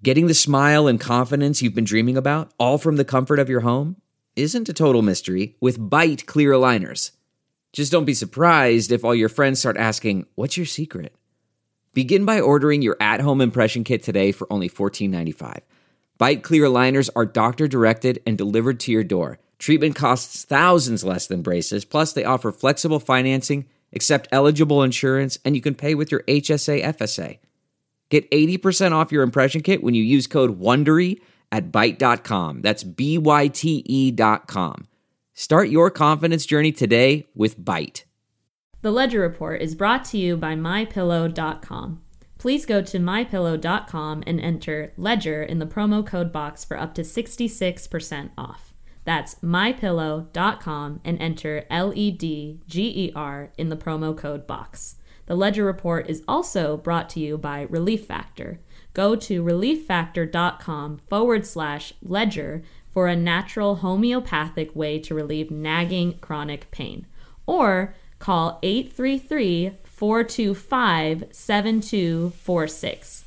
Getting the smile and confidence you've been dreaming about, all from the comfort of your home, isn't a total mystery with Byte clear aligners. Just don't be surprised if all your friends start asking, "What's your secret?" Begin by ordering your at-home impression kit today for only $14.95. Byte clear aligners are doctor-directed and delivered to your door. Treatment costs thousands less than braces, plus they offer flexible financing, accept eligible insurance, and you can pay with your HSA FSA. Get 80% off your impression kit when you use code WONDERY at Byte.com. That's BYTE.com. Start your confidence journey today with Byte. The Ledger Report is brought to you by MyPillow.com. Please go to MyPillow.com and enter LEDGER in the promo code box for up to 66% off. That's MyPillow.com and enter LEDGER in the promo code box. The Ledger Report is also brought to you by Relief Factor. Go to relieffactor.com/ledger for a natural homeopathic way to relieve nagging chronic pain. Or call 833-425-7246.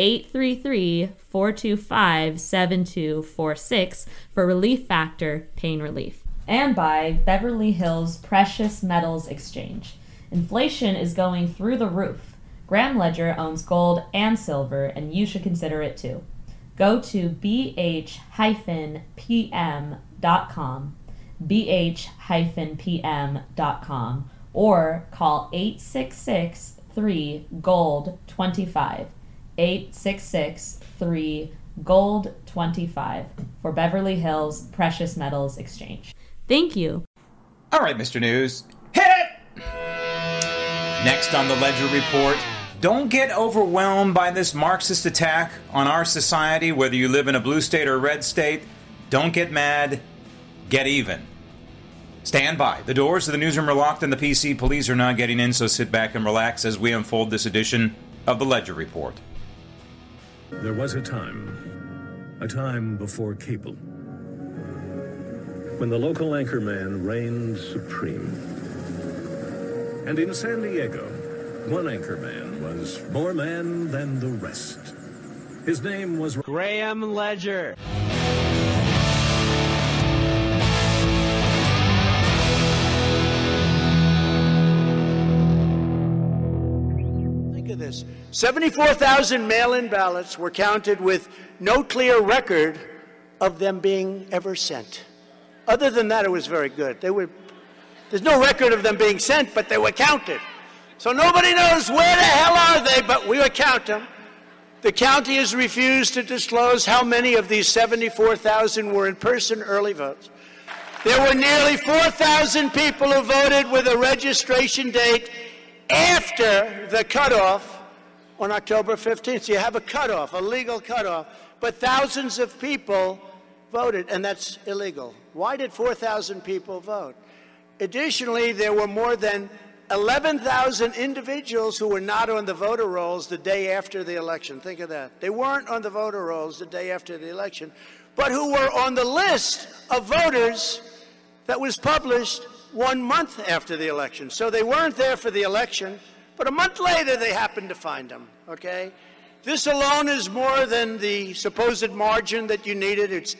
833-425-7246 for Relief Factor pain relief. And by Beverly Hills Precious Metals Exchange. Inflation is going through the roof. Graham Ledger owns gold and silver, and you should consider it too. Go to bh-pm.com, bh-pm.com, or call 866-3-GOLD-25, 866-3-GOLD-25 for Beverly Hills Precious Metals Exchange. Thank you. All right, Mr. News, hit it! Next on the Ledger Report, don't get overwhelmed by this Marxist attack on our society, whether you live in a blue state or a red state. Don't get mad. Get even. Stand by. The doors of the newsroom are locked and the PC police are not getting in, so sit back and relax as we unfold this edition of the Ledger Report. There was a time before cable, when the local anchorman reigned supreme. And in San Diego, one anchorman was more man than the rest. His name was Graham Ledger. Think of this. 74,000 mail-in ballots were counted with no clear record of them being ever sent. Other than that, it was very good. There's no record of them being sent, but they were counted. So nobody knows where the hell are they, but we would count them. The county has refused to disclose how many of these 74,000 were in-person early votes. There were nearly 4,000 people who voted with a registration date after the cutoff on October 15th. So you have a cutoff, a legal cutoff, but thousands of people voted, and that's illegal. Why did 4,000 people vote? Additionally, there were more than 11,000 individuals who were not on the voter rolls the day after the election. Think of that. They weren't on the voter rolls the day after the election, but who were on the list of voters that was published 1 month after the election. So they weren't there for the election, but a month later they happened to find them, okay? This alone is more than the supposed margin that you needed. It's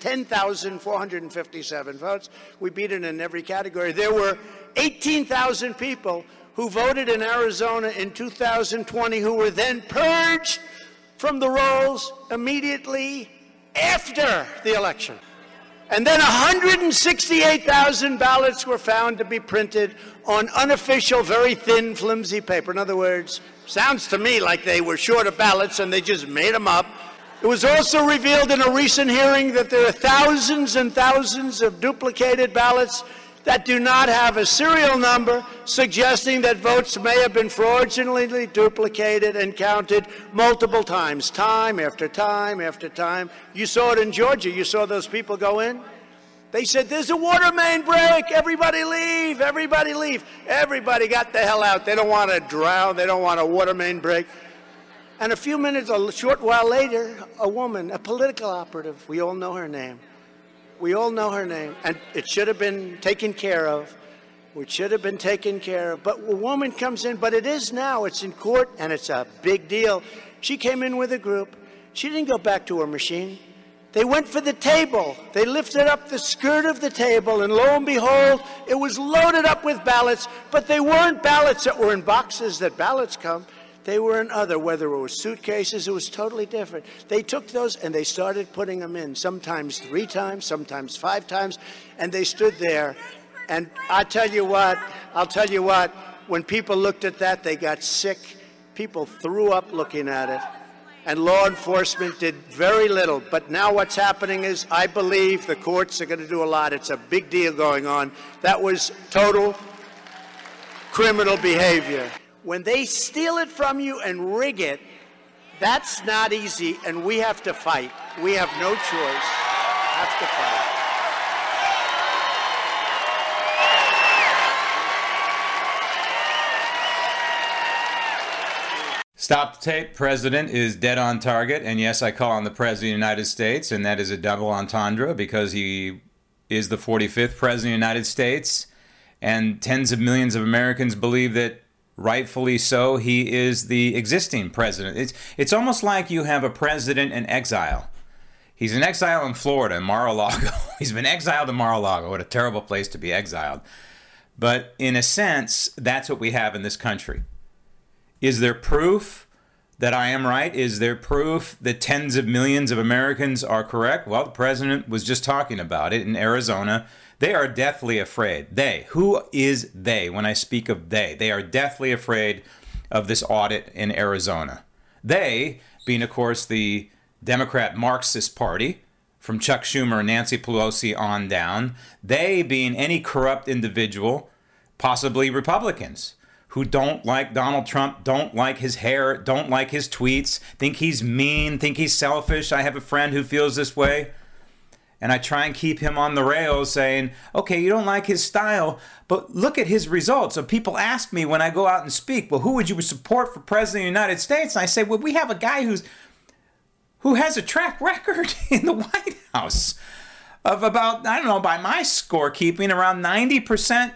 10,457 votes. We beat it in every category. There were 18,000 people who voted in Arizona in 2020 who were then purged from the rolls immediately after the election. And then 168,000 ballots were found to be printed on unofficial, very thin, flimsy paper. In other words, sounds to me like they were short of ballots and they just made them up. It was also revealed in a recent hearing that there are thousands and thousands of duplicated ballots that do not have a serial number, suggesting that votes may have been fraudulently duplicated and counted multiple times, time after time after time. You saw it in Georgia. You saw those people go in. They said, there's a water main break. Everybody leave. Everybody leave. Everybody got the hell out. They don't want to drown. They don't want a water main break. And a few minutes, a short while later, a woman, a political operative, we all know her name. We all know her name, and it should have been taken care of. It should have been taken care of. But a woman comes in, but it is now. It's in court, and it's a big deal. She came in with a group, She didn't go back to her machine. They went for the table. They lifted up the skirt of the table, and lo and behold, it was loaded up with ballots, but they weren't ballots that were in boxes that ballots come. They were in other, whether it was suitcases, it was totally different. They took those and they started putting them in, sometimes 3 times, sometimes 5 times, and they stood there. And I'll tell you what, when people looked at that, they got sick. People threw up looking at it. And law enforcement did very little. But now what's happening is, I believe the courts are going to do a lot. It's a big deal going on. That was total criminal behavior. When they steal it from you and rig it, that's not easy, and we have to fight. We have no choice. Have to fight. Stop the tape. President is dead on target. And yes, I call on the President of the United States, and that is a double entendre because he is the 45th President of the United States. And tens of millions of Americans believe that, rightfully so, he is the existing president. It's almost like you have a president in exile. He's in exile in Florida, in Mar-a-Lago. He's been exiled in Mar-a-Lago. What a terrible place to be exiled. But in a sense, that's what we have in this country. Is there proof that I am right? Is there proof that tens of millions of Americans are correct? Well, the president was just talking about it in Arizona. They are deathly afraid. They. Who is they when I speak of they? They are deathly afraid of this audit in Arizona. They, being, of course, the Democrat Marxist Party, from Chuck Schumer and Nancy Pelosi on down. They being any corrupt individual, possibly Republicans, who don't like Donald Trump, don't like his hair, don't like his tweets, think he's mean, think he's selfish. I have a friend who feels this way. And I try and keep him on the rails saying, okay, you don't like his style, but look at his results. So people ask me when I go out and speak, well, who would you support for President of the United States? And I say, well, we have a guy who has a track record in the White House of about, I don't know, by my scorekeeping, around 90%,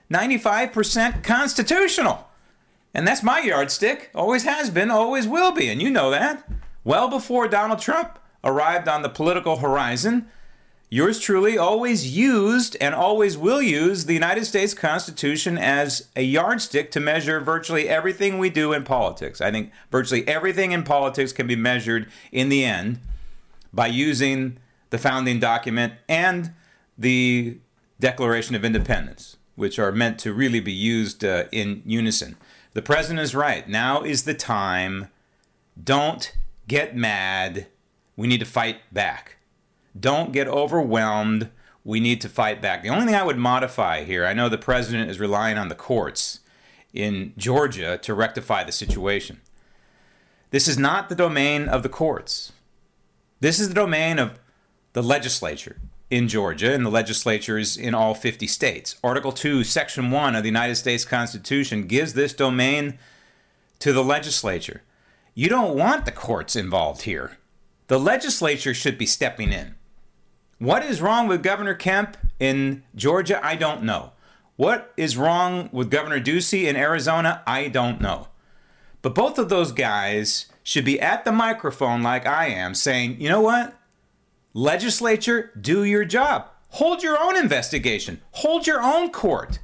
95% constitutional. And that's my yardstick. Always has been, always will be. And you know that. Well before Donald Trump arrived on the political horizon, yours truly always used and always will use the United States Constitution as a yardstick to measure virtually everything we do in politics. I think virtually everything in politics can be measured in the end by using the founding document and the Declaration of Independence, which are meant to really be used in unison. The president is right. Now is the time. Don't get mad. We need to fight back. Don't get overwhelmed. We need to fight back. The only thing I would modify here, I know the president is relying on the courts in Georgia to rectify the situation. This is not the domain of the courts. This is the domain of the legislature in Georgia and the legislatures in all 50 states. Article 2, Section 1 of the United States Constitution gives this domain to the legislature. You don't want the courts involved here. The legislature should be stepping in. What is wrong with Governor Kemp in Georgia? I don't know. What is wrong with Governor Ducey in Arizona? I don't know. But both of those guys should be at the microphone like I am saying, you know what? Legislature, do your job. Hold your own investigation. Hold your own court.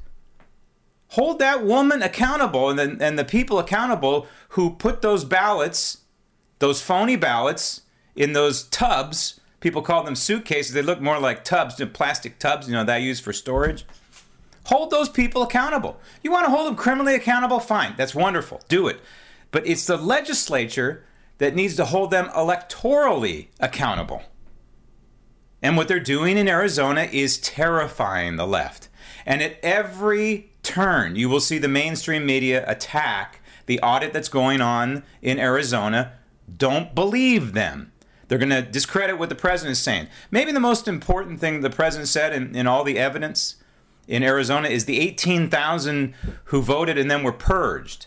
Hold that woman accountable and the people accountable who put those ballots, those phony ballots, in those tubs. People call them suitcases. They look more like tubs, plastic tubs, that I use for storage. Hold those people accountable. You want to hold them criminally accountable? Fine. That's wonderful. Do it. But it's the legislature that needs to hold them electorally accountable. And what they're doing in Arizona is terrifying the left. And at every turn, you will see the mainstream media attack the audit that's going on in Arizona. Don't believe them. They're going to discredit what the president is saying. Maybe the most important thing the president said in all the evidence in Arizona is the 18,000 who voted and then were purged.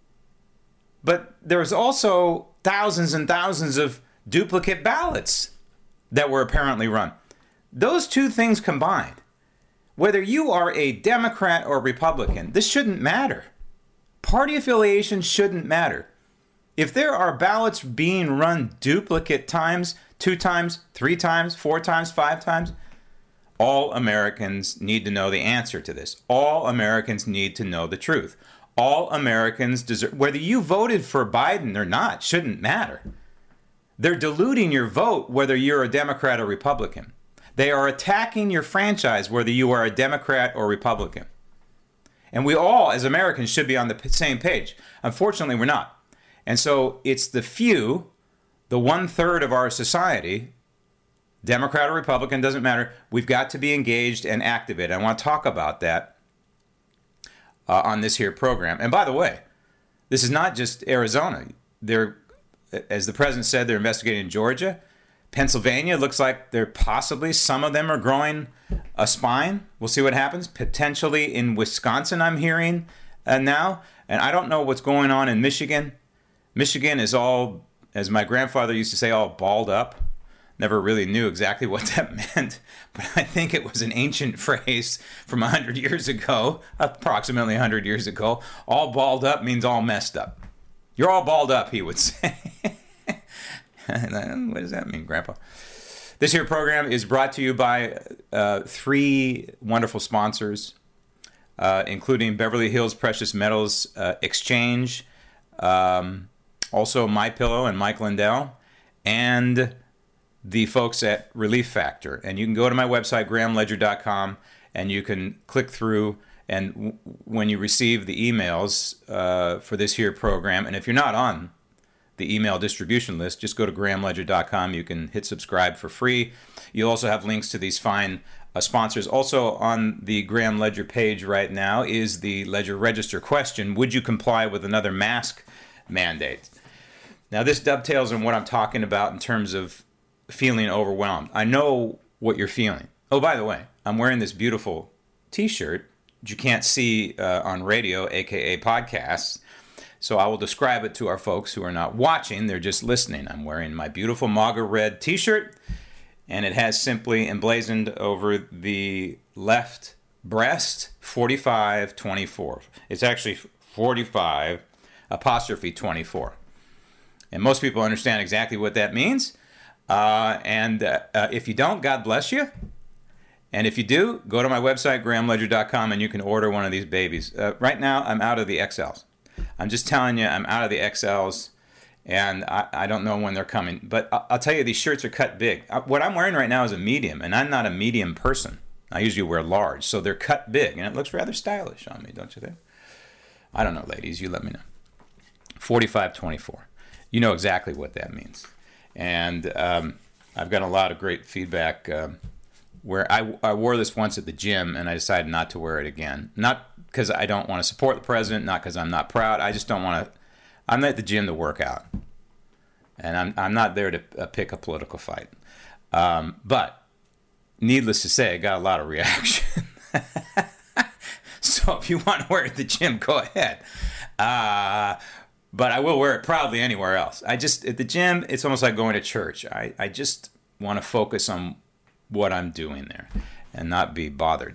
But there was also thousands and thousands of duplicate ballots that were apparently run. Those two things combined, whether you are a Democrat or Republican, this shouldn't matter. Party affiliation shouldn't matter. If there are ballots being run duplicate times, 2 times, 3 times, 4 times, 5 times, all Americans need to know the answer to this. All Americans need to know the truth. All Americans deserve, whether you voted for Biden or not, shouldn't matter. They're diluting your vote whether you're a Democrat or Republican. They are attacking your franchise whether you are a Democrat or Republican. And we all, as Americans, should be on the same page. Unfortunately, we're not. And so it's the few, the 1/3 of our society, Democrat or Republican, doesn't matter. We've got to be engaged and activated. I want to talk about that on this here program. And by the way, this is not just Arizona. They're, as the president said, they're investigating in Georgia. Pennsylvania looks like they're possibly, some of them are growing a spine. We'll see what happens. Potentially in Wisconsin, I'm hearing now. And I don't know what's going on in Michigan. Michigan is all, as my grandfather used to say, all balled up. Never really knew exactly what that meant, but I think it was an ancient phrase from 100 years ago, approximately 100 years ago. All balled up means all messed up. You're all balled up, he would say. What does that mean, Grandpa? This here program is brought to you by 3 wonderful sponsors, including Beverly Hills Precious Metals Exchange, also MyPillow and Mike Lindell, and the folks at Relief Factor. And you can go to my website, grahamledger.com, and you can click through, and when you receive the emails for this here program, and if you're not on the email distribution list, just go to grahamledger.com. You can hit subscribe for free. You'll also have links to these fine sponsors. Also on the Graham Ledger page right now is the Ledger Register question: would you comply with another mask mandate? Now this dovetails on what I'm talking about in terms of feeling overwhelmed. I know what you're feeling. Oh, by the way, I'm wearing this beautiful t-shirt that you can't see on radio, aka podcasts. So I will describe it to our folks who are not watching, they're just listening. I'm wearing my beautiful MAGA red t-shirt, and it has simply emblazoned over the left breast 4524. It's actually 45'24. And most people understand exactly what that means. If you don't, God bless you. And if you do, go to my website, grahamledger.com, and you can order one of these babies. Right now, I'm out of the XLs. I'm just telling you, I'm out of the XLs, and I don't know when they're coming. But I'll tell you, these shirts are cut big. What I'm wearing right now is a medium, and I'm not a medium person. I usually wear large, so they're cut big, and it looks rather stylish on me, don't you think? I don't know, ladies. You let me know. 45'24". You know exactly what that means. And I've got a lot of great feedback where I wore this once at the gym, and I decided not to wear it again. Not because I don't want to support the president, not because I'm not proud. I just don't want to. I'm at the gym to work out, and I'm not there to pick a political fight. But needless to say, I got a lot of reaction. So if you want to wear it at the gym, go ahead. But I will wear it proudly anywhere else. At the gym, it's almost like going to church. I just want to focus on what I'm doing there and not be bothered.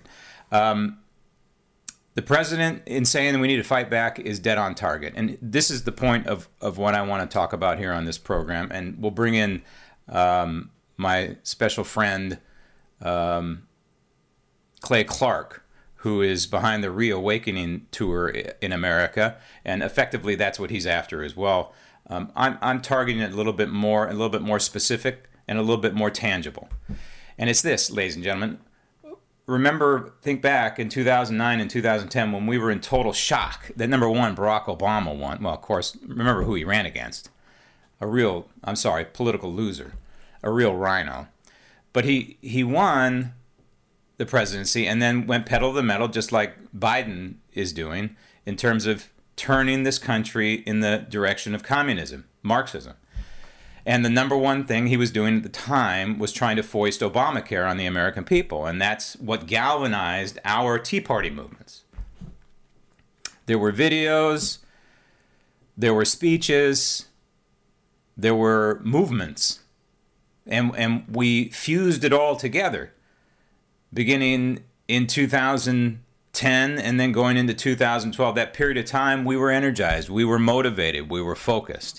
The president, in saying that we need to fight back, is dead on target. And this is the point of what I want to talk about here on this program. And we'll bring in my special friend, Clay Clark, who is behind the Reawakening tour in America. And effectively, that's what he's after as well. I'm targeting it a little bit more specific, and a little bit more tangible. And it's this, ladies and gentlemen. Think back in 2009 and 2010 when we were in total shock that, number one, Barack Obama won. Well, of course, remember who he ran against. Political loser. A real rhino. But he won the presidency and then went pedal to the metal, just like Biden is doing, in terms of turning this country in the direction of communism, Marxism. And the number one thing he was doing at the time was trying to foist Obamacare on the American people. And that's what galvanized our Tea Party movements. There were videos, there were speeches, there were movements. And we fused it all together, beginning in 2010 and then going into 2012. That period of time, we were energized, we were motivated, we were focused.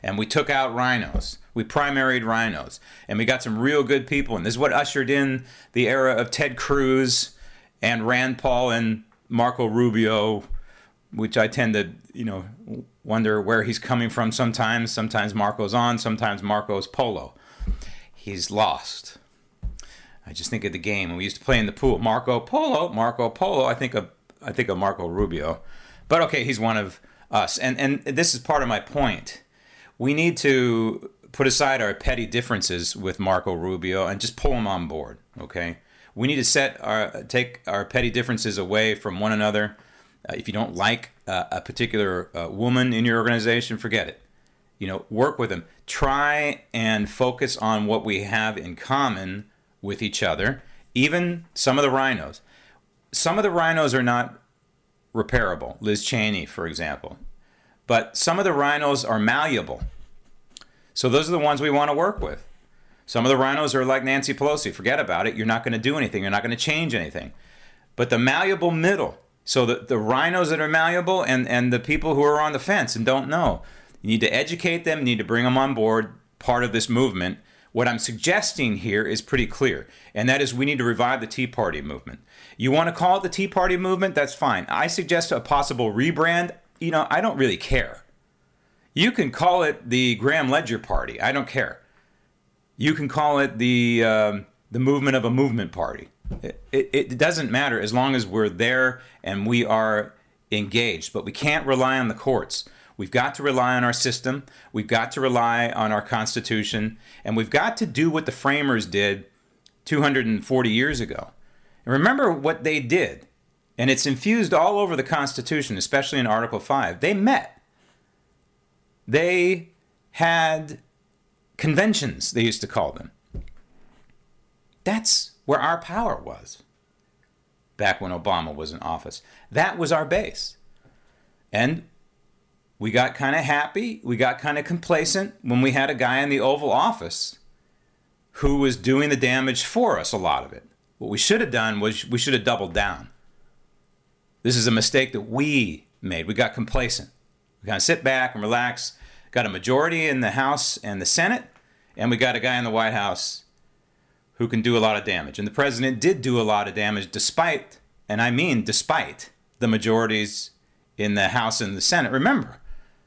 And we took out rhinos. We primaried rhinos. And we got some real good people. And this is what ushered in the era of Ted Cruz and Rand Paul and Marco Rubio, which I tend to, wonder where he's coming from sometimes. Sometimes Marco's on, sometimes Marco's polo. He's lost. I just think of the game when we used to play in the pool. Marco Polo. I think of Marco Rubio. But okay, he's one of us. And this is part of my point. We need to put aside our petty differences with Marco Rubio and just pull him on board, okay? We need to take our petty differences away from one another. If you don't like a particular woman in your organization, forget it. Work with them. Try and focus on what we have in common with each other. Even some of the rhinos. Some of the rhinos are not repairable. Liz Cheney, for example. But some of the rhinos are malleable. So those are the ones we want to work with. Some of the rhinos are like Nancy Pelosi. Forget about it. You're not going to do anything. You're not going to change anything. But the malleable middle. So the rhinos that are malleable and the people who are on the fence and don't know. You need to educate them. You need to bring them on board, part of this movement. What I'm suggesting here is pretty clear, and that is we need to revive the Tea Party movement. You want to call it the Tea Party movement? That's fine. I suggest a possible rebrand. I don't really care. You can call it the Graham Ledger Party. I don't care. You can call it the movement of a movement party. It doesn't matter as long as we're there and we are engaged. But we can't rely on the courts. We've got to rely on our system. We've got to rely on our Constitution. And we've got to do what the framers did 240 years ago. And remember what they did. And it's infused all over the Constitution, especially in Article 5. They met. They had conventions, they used to call them. That's where our power was back when Obama was in office. That was our base. And we got kind of happy, we got kind of complacent when we had a guy in the Oval Office who was doing the damage for us, a lot of it. What we should have done was we should have doubled down. This is a mistake that we made. We got complacent. We kind of sit back and relax. Got a majority in the House and the Senate, and we got a guy in the White House who can do a lot of damage. And the president did do a lot of damage despite, and I mean despite, the majorities in the House and the Senate. Remember,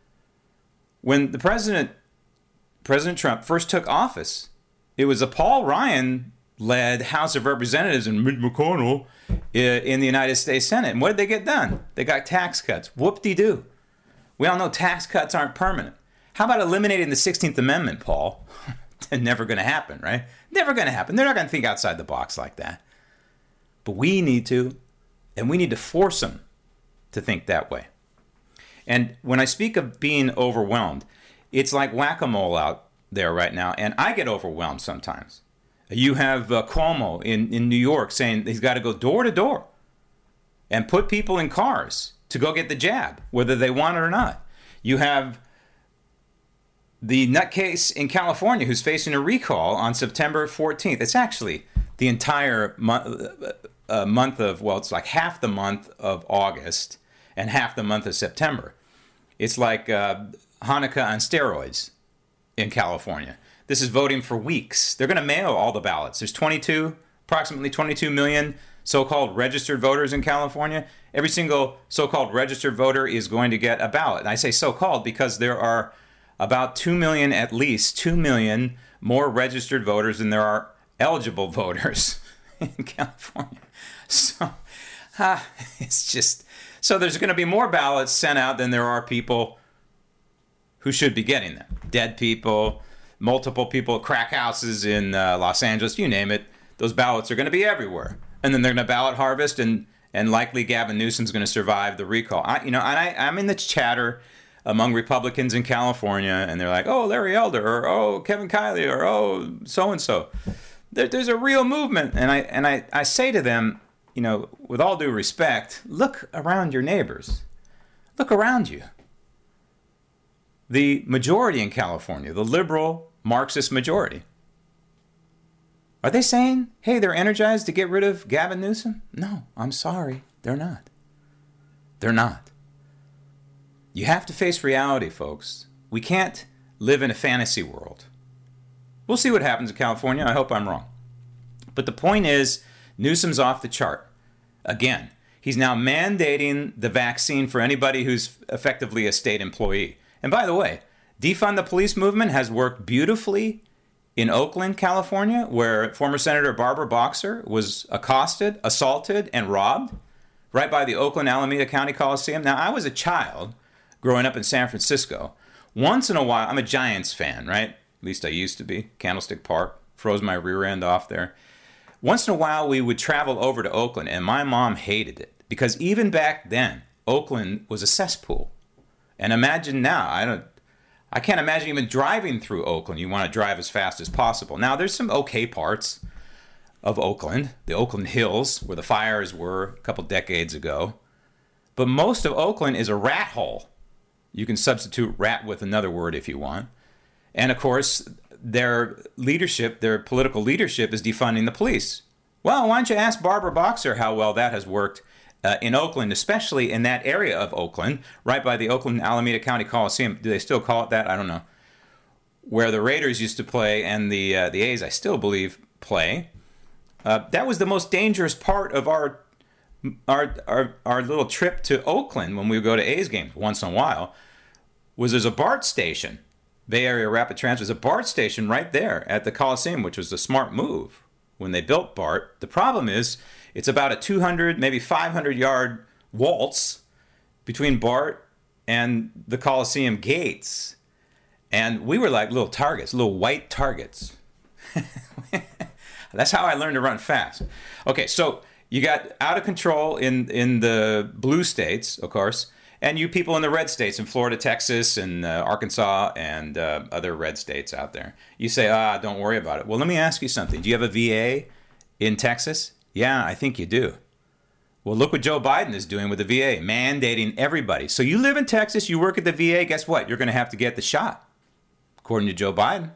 when the President Trump first took office, it was a Paul Ryan-led House of Representatives and Mitch McConnell in the United States Senate. And what did they get done? They got tax cuts. Whoop-de-doo. We all know tax cuts aren't permanent. How about eliminating the 16th Amendment, Paul? Never going to happen, right? Never going to happen. They're not going to think outside the box like that. But we need to, and we need to force them to think that way. And when I speak of being overwhelmed, it's like whack-a-mole out there right now, and I get overwhelmed sometimes. You have Cuomo in New York saying he's got to go door to door and put people in cars to go get the jab, whether they want it or not. You have the nutcase in California who's facing a recall on September 14th. It's actually the entire month of, well, it's like half the month of August and half the month of September. It's like Hanukkah on steroids in California. This is voting for weeks. They're going to mail all the ballots. There's approximately 22 million so-called registered voters in California. Every single so-called registered voter is going to get a ballot. And I say so-called because there are about 2 million, at least 2 million more registered voters than there are eligible voters in California. So it's just, so there's going to be more ballots sent out than there are people who should be getting them. Dead people, multiple people, crack houses in Los Angeles, you name it. Those ballots are going to be everywhere. And then they're going to ballot harvest, and likely Gavin Newsom's going to survive the recall. I'm in the chatter among Republicans in California, and they're like, oh, Larry Elder, or oh, Kevin Kiley, or oh, so-and-so. There's a real movement. And I say to them, with all due respect, look around your neighbors. Look around you. The majority in California, the liberal Marxist majority, are they saying, hey, they're energized to get rid of Gavin Newsom? No, I'm sorry. They're not. They're not. You have to face reality, folks. We can't live in a fantasy world. We'll see what happens in California. I hope I'm wrong. But the point is, Newsom's off the chart. Again, he's now mandating the vaccine for anybody who's effectively a state employee. And by the way, defund the police movement has worked beautifully in Oakland, California, where former Senator Barbara Boxer was accosted, assaulted, and robbed right by the Oakland Alameda County Coliseum. Now, I was a child growing up in San Francisco. Once in a while, I'm a Giants fan, right? At least I used to be. Candlestick Park. Froze my rear end off there. Once in a while, we would travel over to Oakland, and my mom hated it because even back then, Oakland was a cesspool. And imagine now, I can't imagine even driving through Oakland. You want to drive as fast as possible. Now, there's some okay parts of Oakland, the Oakland Hills, where the fires were a couple decades ago. But most of Oakland is a rat hole. You can substitute rat with another word if you want. And, of course, their leadership, their political leadership, is defunding the police. Well, why don't you ask Barbara Boxer how well that has worked in Oakland, especially in that area of Oakland, right by the Oakland Alameda County Coliseum. Do they still call it that? I don't know. Where the Raiders used to play and the A's, I still believe, play. That was the most dangerous part of our little trip to Oakland when we would go to A's games once in a while, was there's a BART station. Bay Area Rapid Transit is a BART station right there at the Coliseum, which was a smart move when they built BART. The problem is it's about a 200, maybe 500-yard waltz between BART and the Coliseum gates. And we were like little targets, little white targets. That's how I learned to run fast. Okay, so you got out of control in the blue states, of course, and you people in the red states, in Florida, Texas, and Arkansas, and other red states out there. You say, don't worry about it. Well, let me ask you something. Do you have a VA in Texas? Yeah, I think you do. Well, look what Joe Biden is doing with the VA, mandating everybody. So you live in Texas, you work at the VA, guess what? You're going to have to get the shot, according to Joe Biden.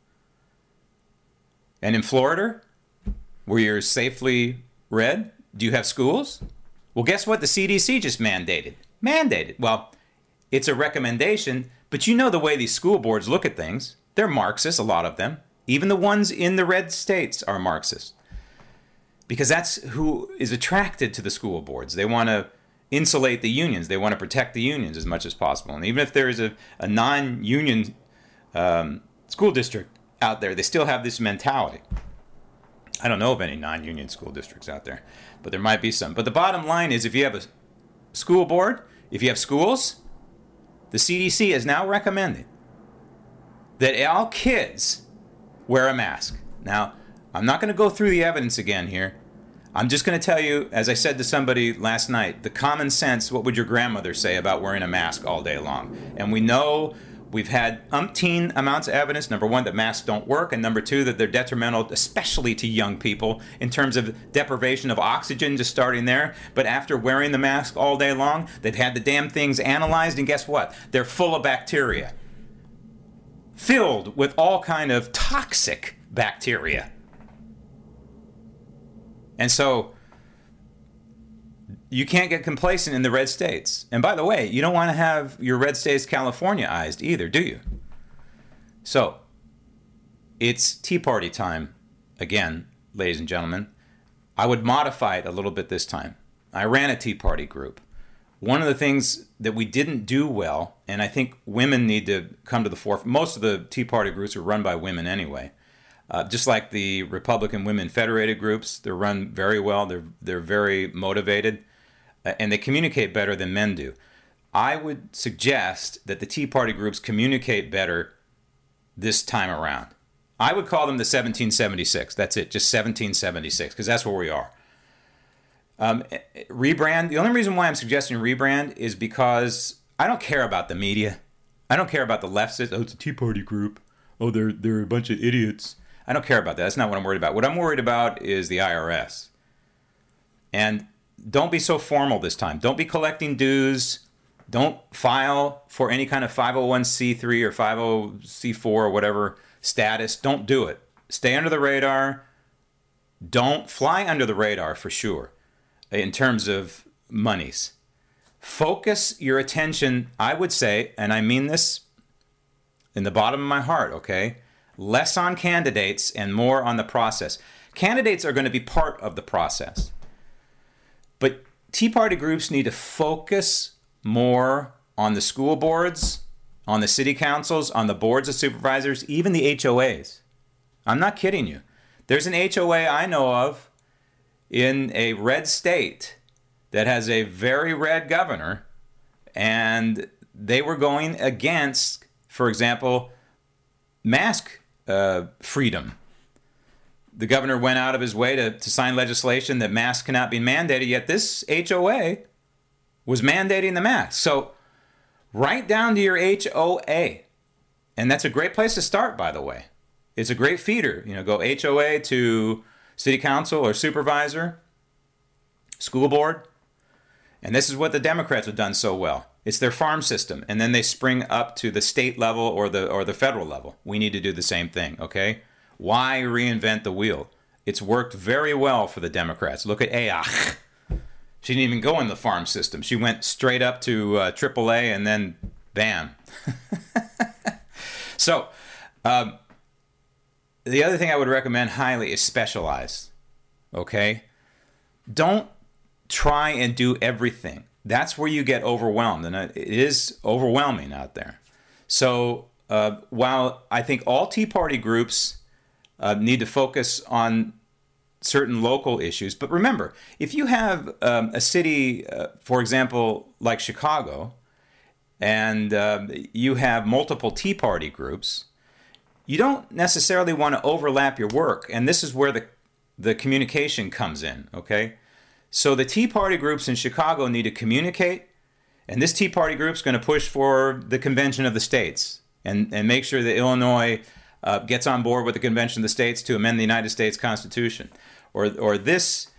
And in Florida, where you're safely red, do you have schools? Well, guess what? The CDC just mandated. Well, it's a recommendation, but you know the way these school boards look at things. They're Marxists, a lot of them. Even the ones in the red states are Marxist. Because that's who is attracted to the school boards. They want to insulate the unions. They want to protect the unions as much as possible. And even if there is a non-union school district out there, they still have this mentality. I don't know of any non-union school districts out there, but there might be some. But the bottom line is, if you have a school board, if you have schools, the CDC is now recommending that all kids wear a mask. Now, I'm not going to go through the evidence again here. I'm just going to tell you, as I said to somebody last night, the common sense, what would your grandmother say about wearing a mask all day long? And we know we've had umpteen amounts of evidence, number one, that masks don't work, and number two, that they're detrimental, especially to young people, in terms of deprivation of oxygen, just starting there. But after wearing the mask all day long, they've had the damn things analyzed, and guess what? They're full of bacteria. Filled with all kind of toxic bacteria. And so you can't get complacent in the red states. And by the way, you don't want to have your red states California-ized either, do you? So it's Tea Party time again, ladies and gentlemen. I would modify it a little bit this time. I ran a Tea Party group. One of the things that we didn't do well, and I think women need to come to the forefront. Most of the Tea Party groups are run by women anyway. Just like the Republican Women Federated groups, they're run very well. They're very motivated, and they communicate better than men do. I would suggest that the Tea Party groups communicate better this time around. I would call them the 1776. That's it, just 1776, because that's where we are. Rebrand. The only reason why I'm suggesting rebrand is because I don't care about the media. I don't care about the leftists. Oh, it's a Tea Party group. Oh, they're a bunch of idiots. I don't care about that. That's not what I'm worried about. What I'm worried about is the IRS. And don't be so formal this time. Don't be collecting dues. Don't file for any kind of 501c3 or 50c4 or whatever status. Don't do it. Stay under the radar. Don't fly under the radar for sure in terms of monies. Focus your attention, I would say, and I mean this in the bottom of my heart, okay? Less on candidates and more on the process. Candidates are going to be part of the process. But Tea Party groups need to focus more on the school boards, on the city councils, on the boards of supervisors, even the HOAs. I'm not kidding you. There's an HOA I know of in a red state that has a very red governor, and they were going against, for example, mask freedom. The governor went out of his way to sign legislation that masks cannot be mandated, yet this HOA was mandating the mask. So write down to your HOA, and that's a great place to start, by the way. It's a great feeder. Go HOA to city council or supervisor, school board. And this is what the Democrats have done so well. It's their farm system. And then they spring up to the state level or the federal level. We need to do the same thing, okay? Why reinvent the wheel? It's worked very well for the Democrats. Look at Ayach. She didn't even go in the farm system. She went straight up to AAA and then bam. So, the other thing I would recommend highly is specialize, okay? Don't try and do everything. That's where you get overwhelmed, and it is overwhelming out there. So while I think all Tea Party groups need to focus on certain local issues, but remember, if you have a city, for example, like Chicago, and you have multiple Tea Party groups, you don't necessarily want to overlap your work, and this is where the communication comes in, okay? So the Tea Party groups in Chicago need to communicate, and this Tea Party group's going to push for the Convention of the States and make sure that Illinois gets on board with the Convention of the States to amend the United States Constitution. Or this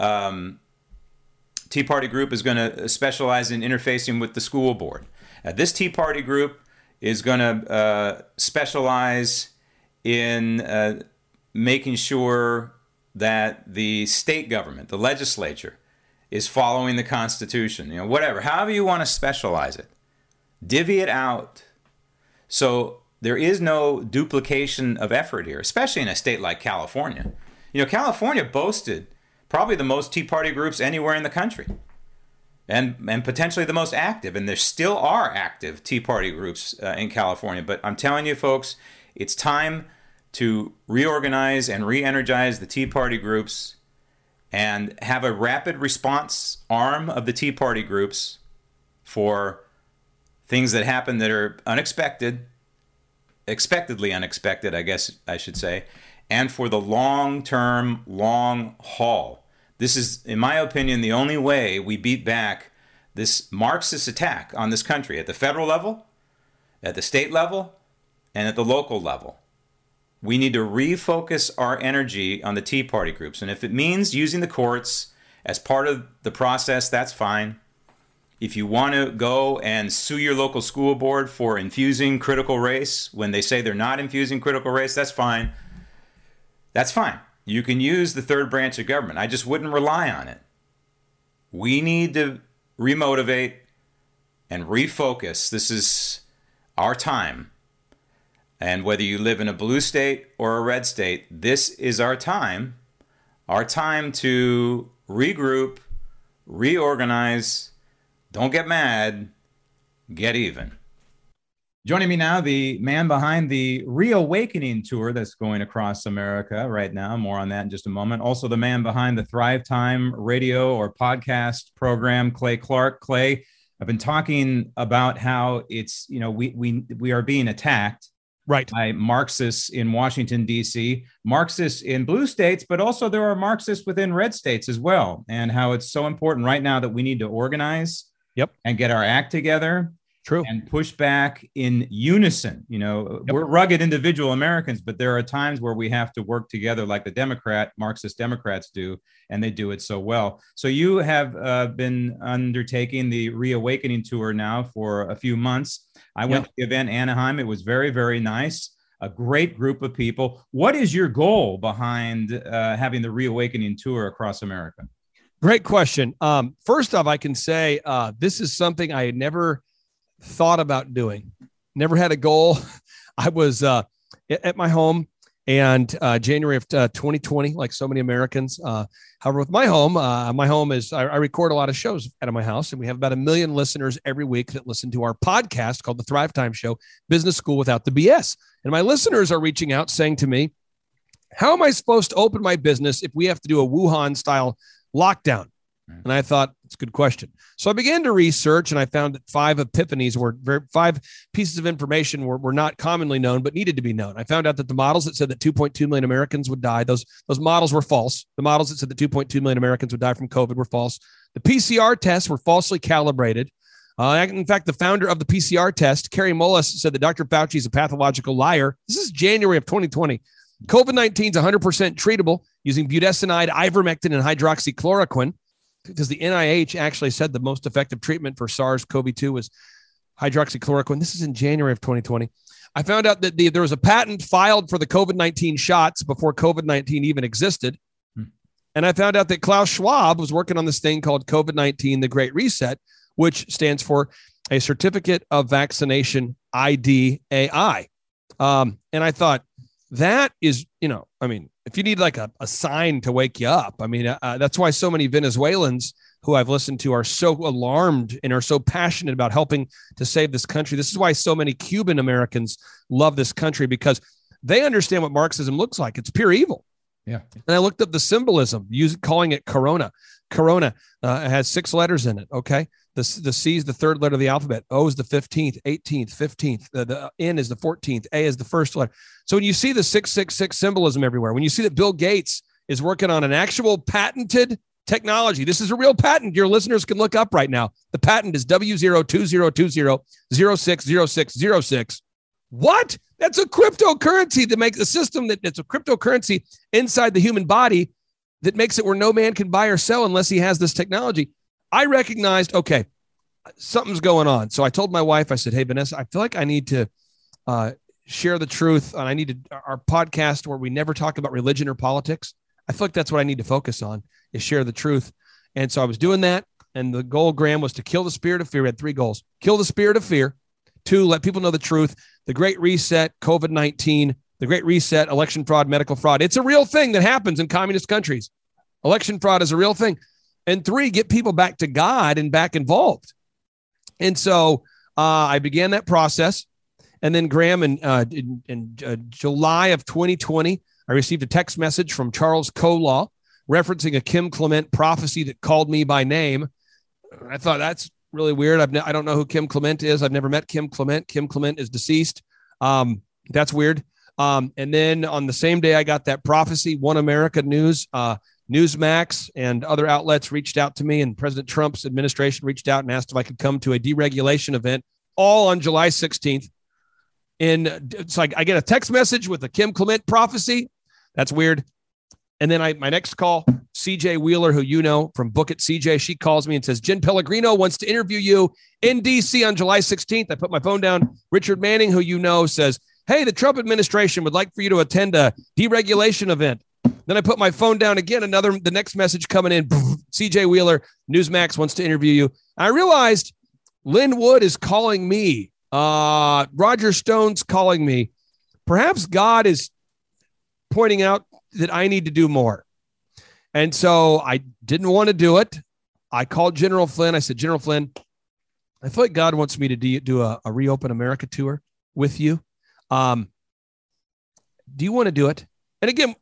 Tea Party group is going to specialize in interfacing with the school board. This Tea Party group is going to specialize in making sure that the state government, the legislature, is following the Constitution. Whatever, however you want to specialize it. Divvy it out. So there is no duplication of effort here, especially in a state like California. California boasted probably the most Tea Party groups anywhere in the country. And potentially the most active, and there still are active Tea Party groups in California. But I'm telling you, folks, it's time to reorganize and re-energize the Tea Party groups and have a rapid response arm of the Tea Party groups for things that happen that are expectedly unexpected, I guess I should say, and for the long-term, long haul. This is, in my opinion, the only way we beat back this Marxist attack on this country at the federal level, at the state level, and at the local level. We need to refocus our energy on the Tea Party groups. And if it means using the courts as part of the process, that's fine. If you want to go and sue your local school board for infusing critical race when they say they're not infusing critical race, that's fine. That's fine. You can use the third branch of government. I just wouldn't rely on it. We need to remotivate and refocus. This is our time. And whether you live in a blue state or a red state, this is our time to regroup, reorganize, don't get mad, get even. Joining me now, the man behind the Reawakening tour that's going across America right now. More on that in just a moment. Also, the man behind the Thrive Time radio or podcast program, Clay Clark. Clay, I've been talking about how it's, we are being attacked by Marxists in Washington, D.C., Marxists in blue states, but also there are Marxists within red states as well, and how it's so important right now that we need to organize and get our act together. True. And push back in unison. We're rugged individual Americans, but there are times where we have to work together like the Marxist Democrats do, and they do it so well. So you have been undertaking the Reawakening tour now for a few months. I went to the event in Anaheim. It was very, very nice. A great group of people. What is your goal behind having the Reawakening tour across America? Great question. First off, I can say this is something I had never thought about doing. Never had a goal. I was at my home and January of 2020, like so many Americans. However, with my home is I record a lot of shows out of my house, and we have about 1 million listeners every week that listen to our podcast called The Thrive Time Show, Business School Without the BS. And my listeners are reaching out saying to me, how am I supposed to open my business if we have to do a Wuhan-style lockdown? And I thought, it's a good question. So I began to research, and I found that 5 pieces of information were not commonly known, but needed to be known. I found out that the models that said that 2.2 million Americans would die, those models were false. The models that said that 2.2 million Americans would die from COVID were false. The PCR tests were falsely calibrated. In fact, the founder of the PCR test, Carrie Mullis, said that Dr. Fauci is a pathological liar. This is January of 2020. COVID-19 is 100% treatable using budesonide, ivermectin, and hydroxychloroquine, because the NIH actually said the most effective treatment for SARS-CoV-2 was hydroxychloroquine. This is in January of 2020. I found out that there was a patent filed for the COVID-19 shots before COVID-19 even existed. And I found out that Klaus Schwab was working on this thing called COVID-19, the Great Reset, which stands for a Certificate of Vaccination ID AI. And I thought, that is, if you need like a sign to wake you up, that's why so many Venezuelans who I've listened to are so alarmed and are so passionate about helping to save this country. This is why so many Cuban Americans love this country, because they understand what Marxism looks like. It's pure evil. Yeah. And I looked up the symbolism, calling it Corona. Corona has 6 letters in it. Okay. The C is the 3rd letter of the alphabet. O is the 15th, 18th, 15th. The N is the 14th. A is the 1st letter. So when you see the 666 symbolism everywhere, when you see that Bill Gates is working on an actual patented technology, this is a real patent. Your listeners can look up right now. The patent is W02020060606. What? That's a cryptocurrency that makes a system that's a cryptocurrency inside the human body that makes it where no man can buy or sell unless he has this technology. I recognized, okay, something's going on. So I told my wife, I said, hey, Vanessa, I feel like I need to share the truth. And I need our podcast where we never talk about religion or politics. I feel like that's what I need to focus on, is share the truth. And so I was doing that. And the goal, Graham, was to kill the spirit of fear. We had 3 goals: kill the spirit of fear, 2, let people know the truth, the Great Reset, COVID-19, the Great Reset, election fraud, medical fraud. It's a real thing that happens in communist countries. Election fraud is a real thing. And 3, get people back to God and back involved. And so I began that process. And then, Graham, in July of 2020, I received a text message from Charles Kolaw referencing a Kim Clement prophecy that called me by name. I thought, that's really weird. I don't know who Kim Clement is. I've never met Kim Clement. Kim Clement is deceased. That's weird. And then on the same day I got that prophecy, One America News, Newsmax and other outlets reached out to me, and President Trump's administration reached out and asked if I could come to a deregulation event, all on July 16th. And it's like I get a text message with a Kim Clement prophecy. That's weird. And then my next call, CJ Wheeler, who you know from Book It CJ, she calls me and says, Jen Pellegrino wants to interview you in D.C. on July 16th. I put my phone down. Richard Manning, who you know, says, hey, the Trump administration would like for you to attend a deregulation event. Then I put my phone down again. The next message coming in, CJ Wheeler, Newsmax wants to interview you. I realized Lynn Wood is calling me. Roger Stone's calling me. Perhaps God is pointing out that I need to do more. And so I didn't want to do it. I called General Flynn. I said, General Flynn, I feel like God wants me to do a Reopen America tour with you. Do you want to do it? And again,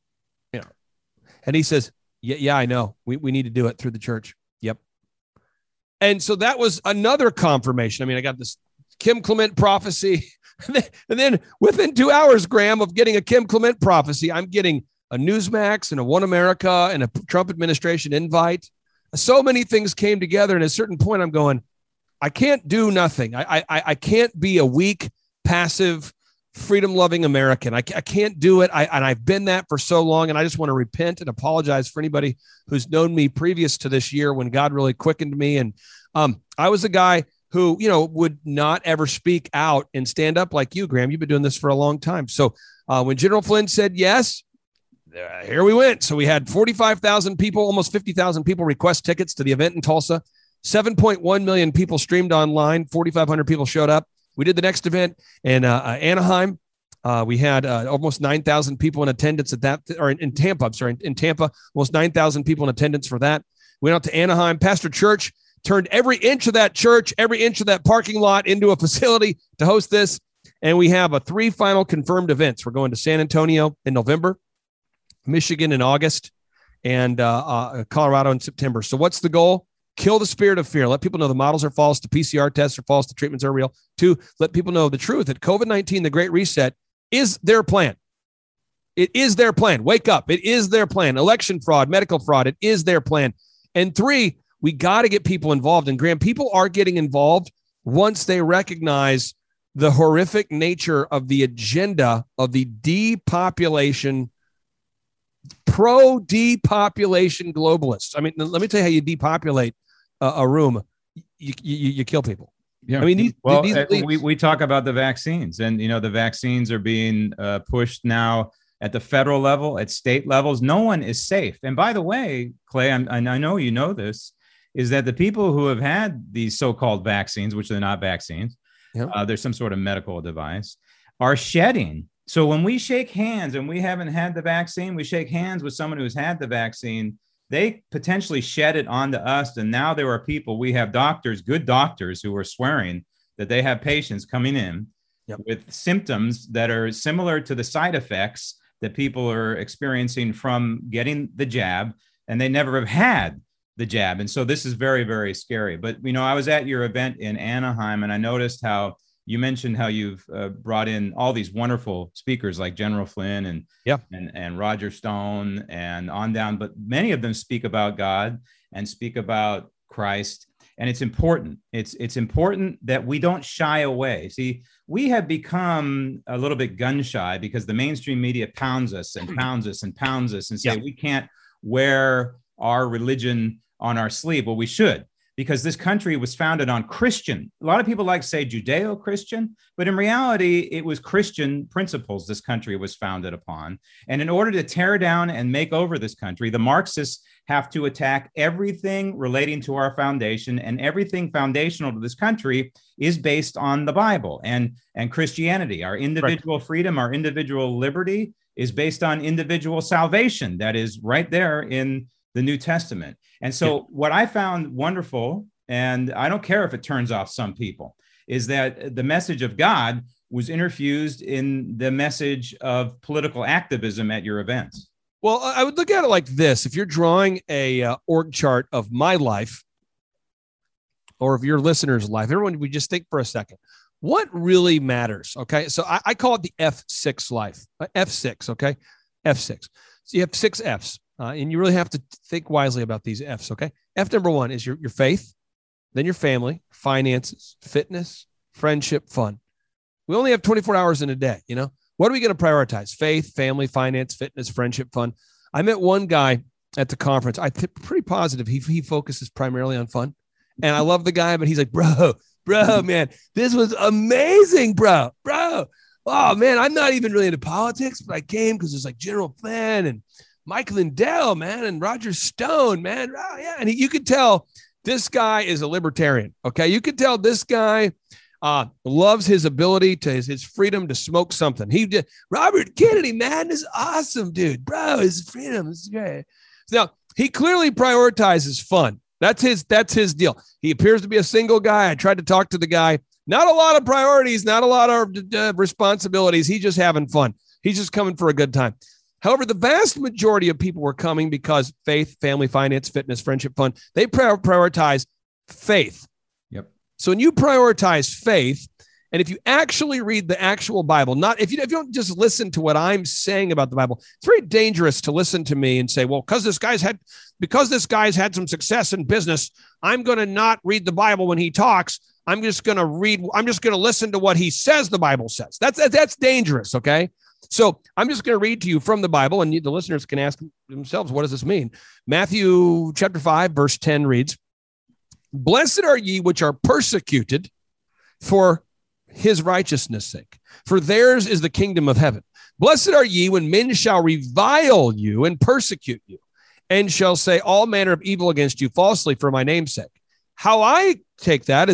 and he says, yeah, I know. We need to do it through the church. Yep. And so that was another confirmation. I got this Kim Clement prophecy. And then within 2 hours, Graham, of getting a Kim Clement prophecy, I'm getting a Newsmax and a One America and a Trump administration invite. So many things came together. And at a certain point, I'm going, I can't do nothing. I can't be a weak, passive, freedom-loving American. I can't do it. And I've been that for so long. And I just want to repent and apologize for anybody who's known me previous to this year when God really quickened me. And I was a guy who, would not ever speak out and stand up like you, Graham. You've been doing this for a long time. So when General Flynn said yes, here we went. So we had 45,000 people, almost 50,000 people request tickets to the event in Tulsa. 7.1 million people streamed online. 4,500 people showed up. We did the next event in Anaheim. We had almost 9,000 people in attendance at that, or in Tampa. I'm sorry, in Tampa, almost 9,000 people in attendance for that. Went out to Anaheim. Pastor Church turned every inch of that church, every inch of that parking lot into a facility to host this. And we have 3 final confirmed events. We're going to San Antonio in November, Michigan in August, and Colorado in September. So what's the goal? Kill the spirit of fear. Let people know the models are false, the PCR tests are false, the treatments are real. 2, let people know the truth that COVID-19, the Great Reset, is their plan. It is their plan. Wake up. It is their plan. Election fraud, medical fraud. It is their plan. And 3, we got to get people involved. And Graham, people are getting involved once they recognize the horrific nature of the agenda of the depopulation, pro-depopulation globalists. I mean, let me tell you how you depopulate a room. You kill people. Yeah. I mean, we talk about the vaccines, and the vaccines are being pushed now at the federal level, at state levels. No one is safe. And by the way, Clay, I know you know this, is that the people who have had these so-called vaccines, which are not vaccines, there's some sort of medical device, are shedding. So when we shake hands and we haven't had the vaccine, we shake hands with someone who's had the vaccine, they potentially shed it onto us. And now there are people, we have doctors, good doctors, who are swearing that they have patients coming in with symptoms that are similar to the side effects that people are experiencing from getting the jab, and they never have had the jab. And so this is very, very scary. But, I was at your event in Anaheim, and I noticed how you mentioned how you've brought in all these wonderful speakers like General Flynn and Roger Stone and on down, but many of them speak about God and speak about Christ. And it's important. It's important that we don't shy away. See, we have become a little bit gun shy because the mainstream media pounds us and pounds us and pounds us and say we can't wear our religion on our sleeve. Well, we should, because this country was founded on Christian. A lot of people like to say Judeo-Christian, but in reality, it was Christian principles this country was founded upon. And in order to tear down and make over this country, the Marxists have to attack everything relating to our foundation, and everything foundational to this country is based on the Bible and Christianity. Our individual freedom, our individual liberty is based on individual salvation. That is right there in the New Testament. And so what I found wonderful, and I don't care if it turns off some people, is that the message of God was infused in the message of political activism at your events. Well, I would look at it like this. If you're drawing a org chart of my life or of your listeners' life, everyone, we just think for a second, what really matters? Okay. So I call it the F6 life, F6. Okay. F6. So you have 6 Fs. And you really have to think wisely about these Fs, okay? F number 1 is your faith, then your family, finances, fitness, friendship, fun. We only have 24 hours in a day, What are we going to prioritize? Faith, family, finance, fitness, friendship, fun. I met one guy at the conference. I'm pretty positive he focuses primarily on fun. And I love the guy, but he's like, bro, man, this was amazing, bro. Oh, man, I'm not even really into politics, but I came because there's like General Flynn and Mike Lindell, man, and Roger Stone, man. Oh, yeah. And you could tell this guy is a libertarian. Okay. You could tell this guy loves his ability to his freedom to smoke something. He did. Robert Kennedy, man, is awesome, dude. Bro, his freedom is great. Now, he clearly prioritizes fun. That's his deal. He appears to be a single guy. I tried to talk to the guy. Not a lot of priorities, not a lot of responsibilities. He's just having fun. He's just coming for a good time. However, the vast majority of people were coming because faith, family, finance, fitness, friendship, fun, they prioritize faith. Yep. So when you prioritize faith, and if you actually read the actual Bible, not if you don't just listen to what I'm saying about the Bible, it's very dangerous to listen to me and say, well, because this guy's had some success in business, I'm going to not read the Bible when he talks. I'm just going to listen to what he says the Bible says. That's dangerous, okay? So I'm just going to read to you from the Bible, and the listeners can ask themselves, what does this mean? Matthew chapter 5, verse 10 reads, "Blessed are ye which are persecuted for his righteousness' sake, for theirs is the kingdom of heaven. Blessed are ye when men shall revile you and persecute you, and shall say all manner of evil against you falsely for my name's sake." How I take that is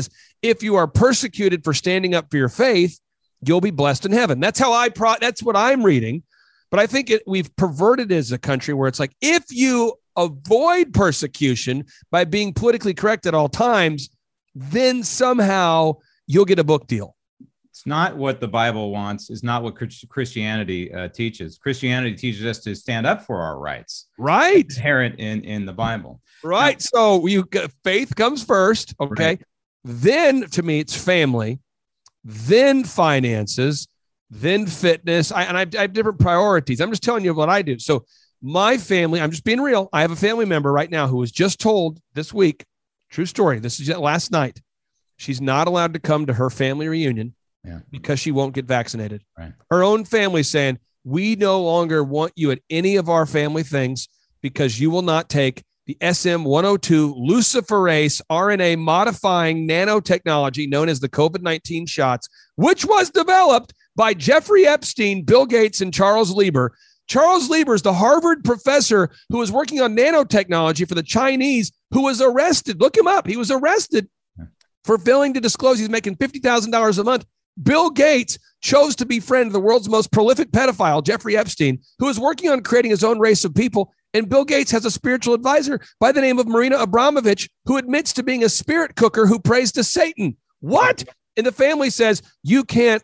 if you are persecuted for standing up for your faith, you'll be blessed in heaven. That's how that's what I'm reading. But I think we've perverted it as a country where it's like, if you avoid persecution by being politically correct at all times, then somehow you'll get a book deal. It's not what the Bible wants. It's not what Christianity teaches. Christianity teaches us to stand up for our rights. Right. It's inherent in the Bible. Right. Now, so faith comes first. Okay. Right. Then to me, it's family, then finances, then fitness. I have different priorities. I'm just telling you what I do. So my family, I'm just being real. I have a family member right now who was just told this week, true story. This is last night. She's not allowed to come to her family reunion because she won't get vaccinated. Right. Her own family saying, we no longer want you at any of our family things because you will not take the SM-102 luciferase RNA modifying nanotechnology known as the COVID-19 shots, which was developed by Jeffrey Epstein, Bill Gates, and Charles Lieber. Charles Lieber is the Harvard professor who was working on nanotechnology for the Chinese, who was arrested. Look him up. He was arrested for failing to disclose he's making $50,000 a month. Bill Gates chose to befriend the world's most prolific pedophile, Jeffrey Epstein, who is working on creating his own race of people. And Bill Gates has a spiritual advisor by the name of Marina Abramovich, who admits to being a spirit cooker who prays to Satan. What? And the family says, you can't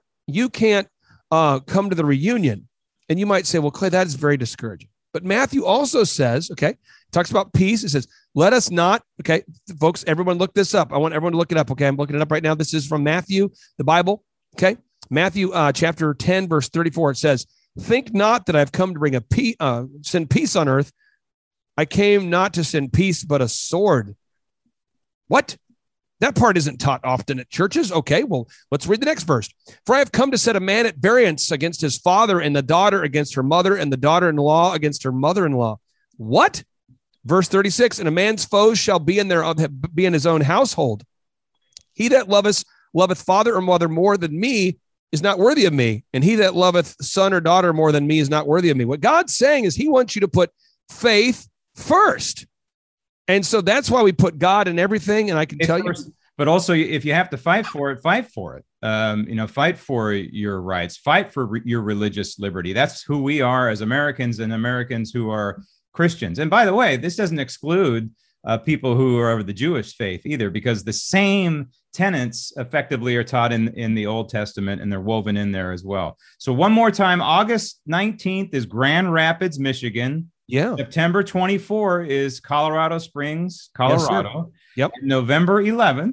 come to the reunion. And you might say, well, Clay, that is very discouraging. But Matthew also says, okay, talks about peace. It says, let us not, okay, folks, everyone look this up. I want everyone to look it up. Okay, I'm looking it up right now. This is from Matthew, the Bible. Okay, Matthew chapter 10, verse 34. It says, think not that I've come to send peace on earth. I came not to send peace, but a sword. What? That part isn't taught often at churches. Okay, well, let's read the next verse. For I have come to set a man at variance against his father, and the daughter against her mother, and the daughter-in-law against her mother-in-law. What? Verse 36, and a man's foes shall be in his own household. He that loveth father or mother more than me is not worthy of me, and he that loveth son or daughter more than me is not worthy of me. What God's saying is he wants you to put faith first. And so that's why we put God in everything. And I can tell you, but also if you have to fight for it, fight for it. Fight for your rights, fight for your religious liberty. That's who we are as Americans and Americans who are Christians. And by the way, this doesn't exclude people who are of the Jewish faith either, because the same tenets effectively are taught in the Old Testament, and they're woven in there as well. So one more time, August 19th is Grand Rapids, Michigan. Yeah. September 24 is Colorado Springs, Colorado. Yes, yep. And November 11th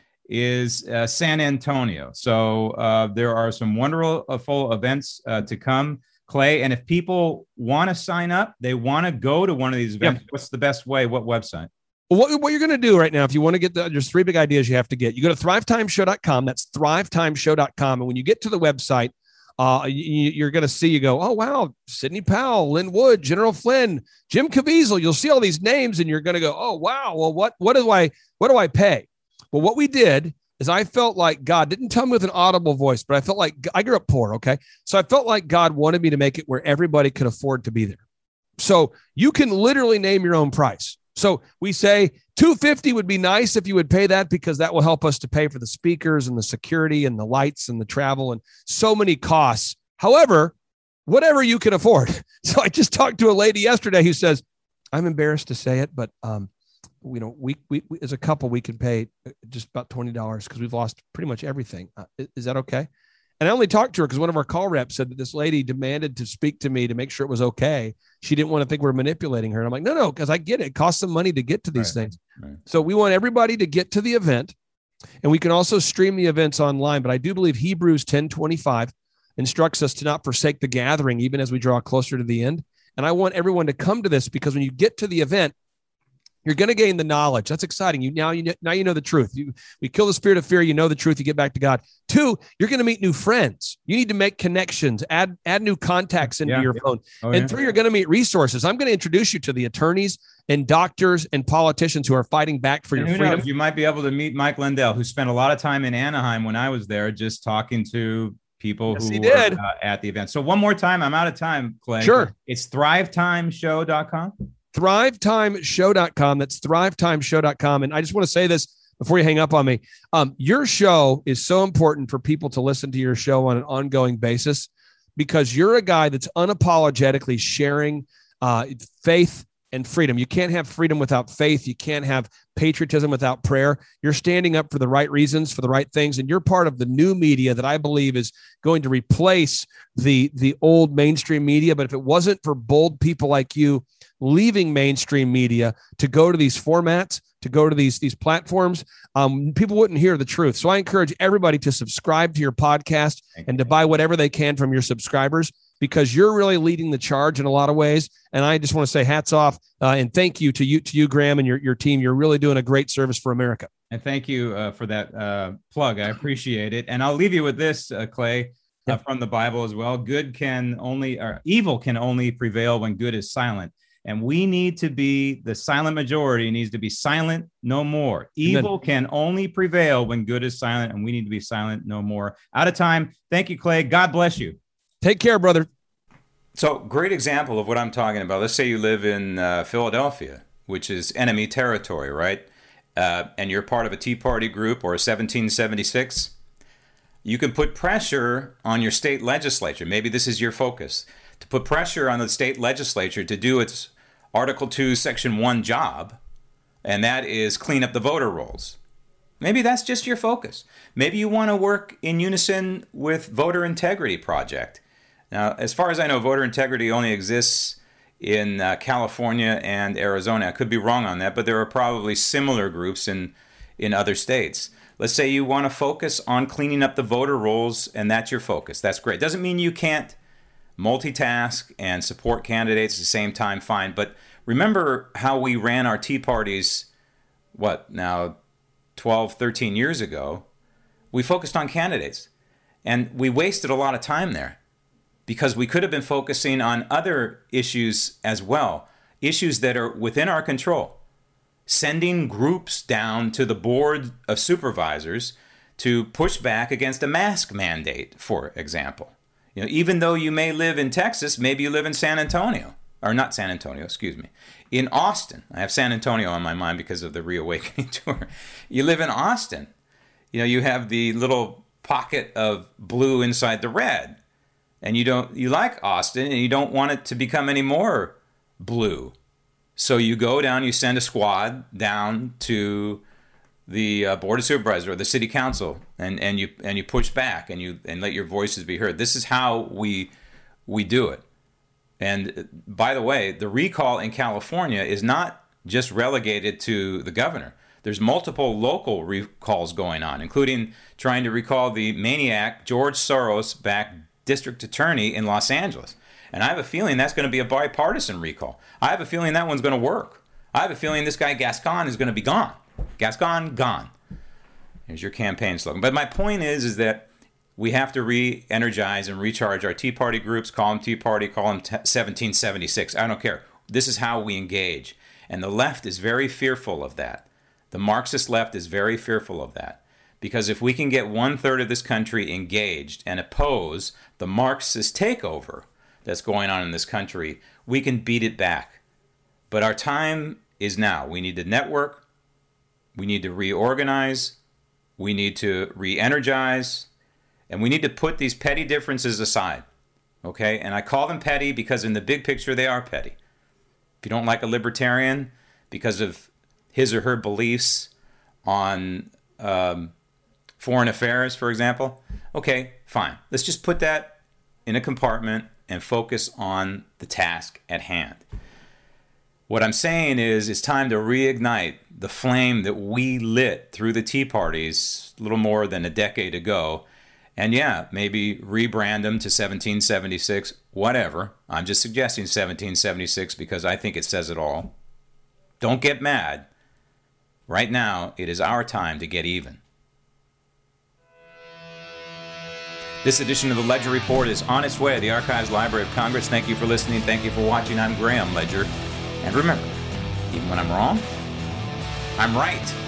is San Antonio. So there are some wonderful events to come, Clay. And if people want to sign up, they want to go to one of these events, what's the best way? What website? What you're going to do right now, if you want to get there's three big ideas you have to get. You go to thrivetimeshow.com. That's thrivetimeshow.com. And when you get to the website, you're going to see, you go, oh, wow, Sidney Powell, Lynn Wood, General Flynn, Jim Caviezel. You'll see all these names and you're going to go, oh, wow. Well, what do I pay? Well, what we did is I felt like God didn't tell me with an audible voice, but I felt like I grew up poor. Okay. So I felt like God wanted me to make it where everybody could afford to be there. So you can literally name your own price. So we say $250 would be nice if you would pay that, because that will help us to pay for the speakers and the security and the lights and the travel and so many costs. However, whatever you can afford. So I just talked to a lady yesterday who says, I'm embarrassed to say it, but we as a couple, we can pay just about $20 because we've lost pretty much everything. Is that okay? And I only talked to her because one of our call reps said that this lady demanded to speak to me to make sure it was okay. She didn't want to think we're manipulating her. And I'm like, no, because I get it. It costs some money to get to these things. Right. So we want everybody to get to the event, and we can also stream the events online. But I do believe Hebrews 10:25 instructs us to not forsake the gathering, even as we draw closer to the end. And I want everyone to come to this, because when you get to the event, you're going to gain the knowledge. That's exciting. Now you know the truth. We kill the spirit of fear. You know the truth. You get back to God. 2, you're going to meet new friends. You need to make connections, add new contacts into your phone. And 3, you're going to meet resources. I'm going to introduce you to the attorneys and doctors and politicians who are fighting back for your freedom. You might be able to meet Mike Lindell, who spent a lot of time in Anaheim when I was there, just talking to people who were at the event. So one more time, I'm out of time, Clay. Sure. It's thrivetimeshow.com. thrivetimeshow.com. That's thrivetimeshow.com. And I just want to say this before you hang up on me, your show is so important for people to listen to your show on an ongoing basis, because you're a guy that's unapologetically sharing faith and freedom. You can't have freedom without faith. You can't have patriotism without prayer. You're standing up for the right reasons, for the right things. And you're part of the new media that I believe is going to replace the old mainstream media. But if it wasn't for bold people like you leaving mainstream media to go to these formats, to go to these platforms, people wouldn't hear the truth. So I encourage everybody to subscribe to your podcast and to buy whatever they can from your subscribers, because you're really leading the charge in a lot of ways. And I just want to say hats off and thank you to you, Graham, and your team. You're really doing a great service for America. And thank you for that plug. I appreciate it. And I'll leave you with this, Clay, from the Bible as well. Evil can only prevail when good is silent. And we need to be the silent majority. It needs to be silent no more. Evil can only prevail when good is silent, and we need to be silent no more. Out of time. Thank you, Clay. God bless you. Take care, brother. So, great example of what I'm talking about. Let's say you live in Philadelphia, which is enemy territory, right? And you're part of a Tea Party group or a 1776. You can put pressure on your state legislature. Maybe this is your focus. To put pressure on the state legislature to do its Article 2, Section 1 job, and that is clean up the voter rolls. Maybe that's just your focus. Maybe you want to work in unison with Voter Integrity Project. Now, as far as I know, voter integrity only exists in California and Arizona. I could be wrong on that, but there are probably similar groups in other states. Let's say you want to focus on cleaning up the voter rolls, and that's your focus. That's great. Doesn't mean you can't multitask and support candidates at the same time, fine. But remember how we ran our Tea Parties, 12, 13 years ago? We focused on candidates, and we wasted a lot of time there, because we could have been focusing on other issues as well, issues that are within our control. Sending groups down to the Board of Supervisors to push back against a mask mandate, for example. You know, even though you may live in Texas, maybe you live in San Antonio, or not San Antonio, excuse me, in Austin. I have San Antonio on my mind because of the Reawakening Tour. You live in Austin. You know, you have the little pocket of blue inside the red. And you like Austin, and you don't want it to become any more blue. So you go down, you send a squad down to the Board of Supervisors or the City Council, and you push back and let your voices be heard. This is how we do it. And by the way, the recall in California is not just relegated to the governor. There's multiple local recalls going on, including trying to recall the maniac George Soros-backed district attorney in Los Angeles. And I have a feeling that's going to be a bipartisan recall. I have a feeling that one's going to work. I have a feeling this guy Gascon is going to be gone. Gascon, gone. Here's your campaign slogan. But my point is that we have to re-energize and recharge our Tea Party groups. Call them Tea Party, call them 1776. I don't care. This is how we engage. And the left is very fearful of that. The Marxist left is very fearful of that. Because if we can get 1/3 of this country engaged and oppose the Marxist takeover that's going on in this country, we can beat it back. But our time is now. We need to network. We need to reorganize. We need to re-energize. And we need to put these petty differences aside. Okay? And I call them petty because in the big picture, they are petty. If you don't like a libertarian because of his or her beliefs on foreign affairs, for example, okay, fine. Let's just put that in a compartment and focus on the task at hand. What I'm saying is it's time to reignite the flame that we lit through the Tea Parties a little more than a decade ago. And yeah, maybe rebrand them to 1776, whatever. I'm just suggesting 1776 because I think it says it all. Don't get mad. Right now, it is our time to get even. This edition of the Ledger Report is on its way to the Archives Library of Congress. Thank you for listening. Thank you for watching. I'm Graham Ledger. And remember, even when I'm wrong, I'm right.